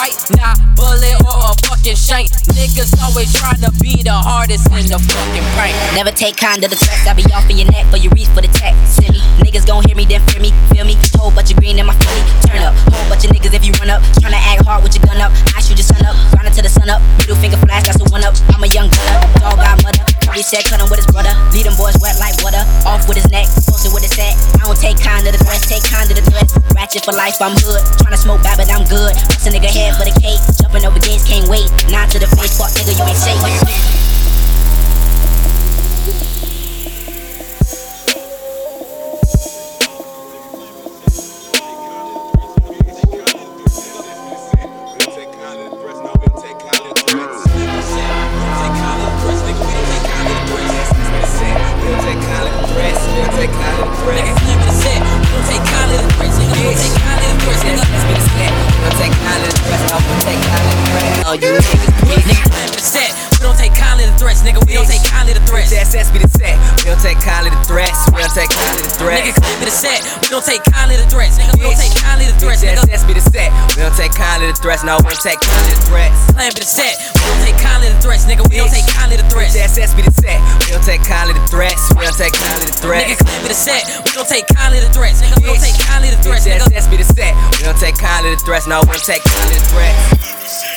fight, nah, bullet or a fucking shank. Niggas always trying to be the hardest in the fucking prank. Never take kind of the threats, I be off in your neck for you reach for the tech. Send me, niggas gon' hear me, then fear me, feel me. Whole bunch of green in my Philly, turn up. Whole bunch of niggas if you run up, tryna act hard with your gun up. I shoot your son up, grinding till the sun up. Middle finger flash, that's a one up. I'm a young gunner, dog got mother. He said cut him with his brother, lead them boys wet like water. Off with his neck, posted with his set. I don't take kind of the threats, take kind of the threats. Ratchet for life, I'm hood. Tryna smoke bad, but I'm good. Bust a nigga head for the cake, jumping over gates, can't wait. Nine to the face, fuck nigga, you ain't safe. You niggas, we don't take kindly to threats, nigga. We don't take kindly to threats. SS be the set. We don't take kindly to threats. We don't take kindly to threats. Nigga, claim the set. We don't take kindly to threats, nigga. We don't take kindly to threats, nigga. SS be the set. We don't take kindly to threats. No, we don't take kindly to threats. Claim the set. We don't take kindly to threats, nigga. We don't take kindly to threats. SS be the set. We don't take kindly to threats. We don't take kindly to threats. Nigga, claim the set. We don't take kindly to threats, nigga. We don't take kindly to threats, nigga. SS be the set. We don't take kindly to threats. No, we don't take kindly to threats.